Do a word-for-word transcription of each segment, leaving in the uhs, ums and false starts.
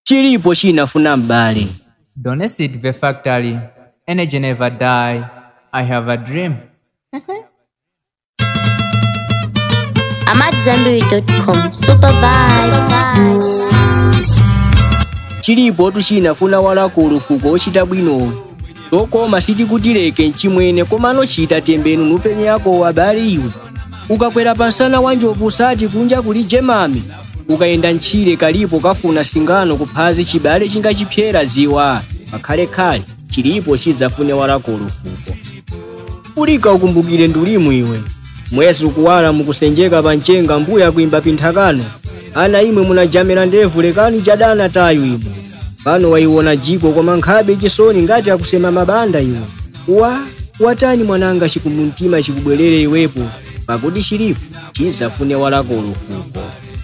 chilipo chinafuna mbale. Donesit the factory, energy never die. I have a dream. amat zambiri dot com. Super vibes. Chilipo tuchinafuna walako ulufuko ochita bwino. Tokoma sitikutileke nchimwene komano chita tembenu nupenye yako wabali iwe. Ukakwera pansana wanjovu sati kunja kuli jemami. Ukaenda nchile kalipo kafuna singano kuphazi chibale chingachipyera ziwa. Makhale khale chilipo chizafune walako ulufuko. Ulika ukumbukile ndulimu iwe. Mwezi ukuwala mukusenjeka panchenga mbuya kuimba pinthakano. Ana imwe munajamela ndevu lekani jadana tayo imwe. Pano waiwona jiko kwa mankhabe chisoni ngati akusema mabanda iwe. Wa watani mwananga chikumuntima chikubwelele iwepo. Pakuti chilipo chizafune walako ulufuko.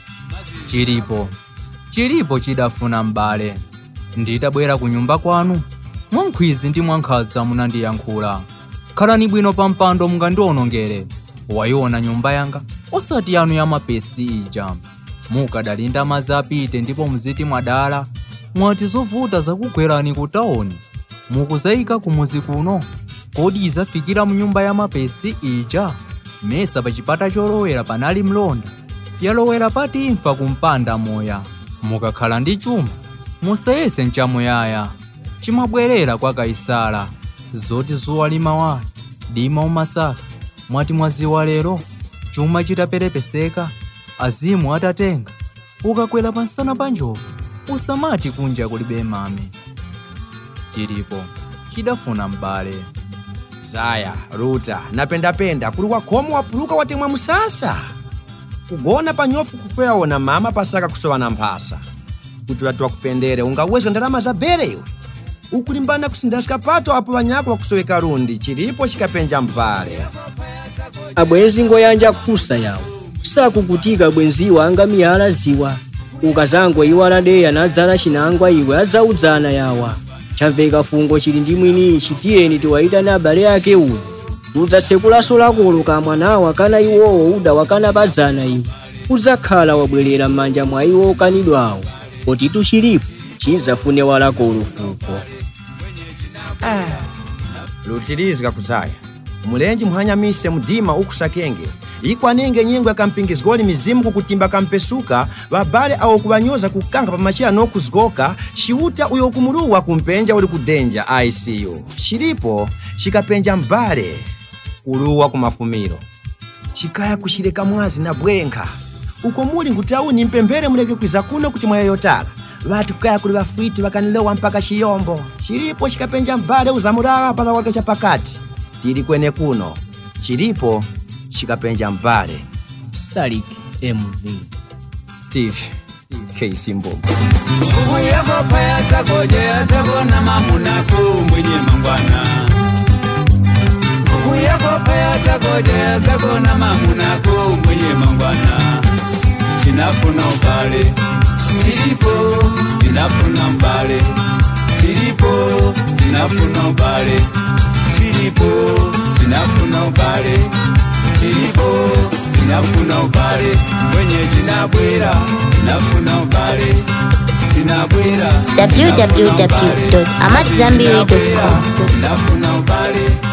Chilipo chilipo chidafuna mbale. Nditabwera ku nyumba kwanu mwankhwizi ndi mwankhadza munandiyankhula. Khalani bwino pa mpando mungandionongere. Waiona nyumba yanga osati yanu ya mapesi ija. Mukadalinda mazi apite ndipo muziti mwadala. Mwati zovuta zakugwerani ku taoni. Mukuzayika kumuzi kuno. Kodi izafikira mu nyumba ya mapesi ija. Mesa pa chipata cholowera panali mlonda. Yalowera pati imfa kumpanda moya. Mukakhala ndi chuma musayese nchamuyaya. Chimabwerera kwa Kaisala. Zoti zuwa limawala dima umasaka. Mwati mwaziwa lero chuma chitaperepeseka. Azimu atatenga. Ukakwela pansana panjovu usamati kunja kulibe mame. Chilipo chidafuna mbale. Zaya, Ruta, napendapenda kuluwa komo wapuluka watemwa musasa. Kugona panyofu kufea ona mama pasaka kusowa na mphasa. Kutulatuwa kupendere ungawezwa ndalama za bere iwe. Ukulimbana kusindashika pato hapo wanyako wakusoweka rundi. Chilipo chikapenja mbale. Abwenzi ngoyanja kusa yawo. Sakukutika bwenziwa anga miyala ziwa. Ukazangwa iwala deya nadzala chinangwa iwe adzaudzana yawa. Chamveka fungo chili ndi mwini chitiyeni tiwaita na abale yake uyu. Udzatsekulaso lako lukamwa nawa kana iwowo uda wakana badzana iwe. Udzakhala wabwerera m'manja mwa iwo kanidwawo. Poti tuchilipo chizafune walako ulufuko. Ah, lutilizika kuzaya. Mulenji muhanyamise mudima ukusakenge. Ikwanenge nyengo yakampingizgoli mizimu kukutimba kampesuka. Babale awo kubanyoza kukanga pamachira no kuzgoka. Shiuta uyo kumuluwa kumpenja uli kudenja I C U. Chilipo chikapenja mbale. Kuluwa kumafumiro. Chikaya kushireka mwazi na bwenka. Uko muli ngutauni mpembere muleke kwiza kuno kuti mwa yotala. Watu kaya kuli bafwiti wakanilewa mpaka chiyombo. Chilipo chikapenja mbale uzamuraga pala wakesha pakati. Tili kwene kuno. Chilipo chikapenja mbale. Salik M V Steve K. Simbo. Uyako paya takoje atabona mamuna kumwenye mangwana. Uyako paya takoje atabona mamuna kumwenye mangwana. Chinafuna ubale. Chilipo chinafuna mbale. Chilipo chinafuna ubale. Chilipo chinafuna ubale. Chilipo chinafuna ubale. Mwenye chinabwera chinafuna ubale. Chinabwera w w w dot amat zambiri dot com. Chinafuna ubale.